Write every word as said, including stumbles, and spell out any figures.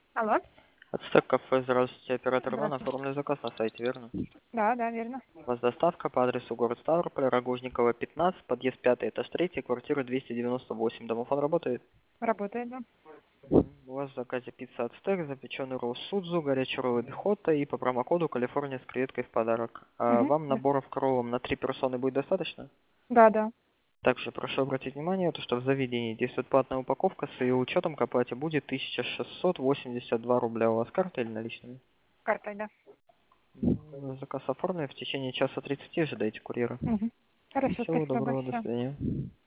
Алло? Ацтек кафе, здравствуйте, оператор Иван, Здравствуйте. оформлен заказ на сайте, верно? Да, да, верно. У вас доставка по адресу город Ставрополь, Рогожникова, пятнадцать, подъезд пятый, этаж третий, квартира двести девяносто восемь. Домофон работает? Работает, да. Мгм. У вас в заказе пицца Ацтек, запеченный ролл Судзу, горячий ролл Бихота и по промокоду Калифорния с креветкой в подарок. А Угу. вам Да. наборов к роллам на три персоны будет достаточно? Да, да. Также прошу обратить внимание, то, что в заведении действует платная упаковка, с ее учетом к оплате будет тысяча шестьсот восемьдесят два рубля. У вас карта или наличными? Картой, да. М, Заказ оформлен. В течение часа тридцати ожидайте курьера. Угу. Хорошо, Всего спасибо доброго, до большое. свидания.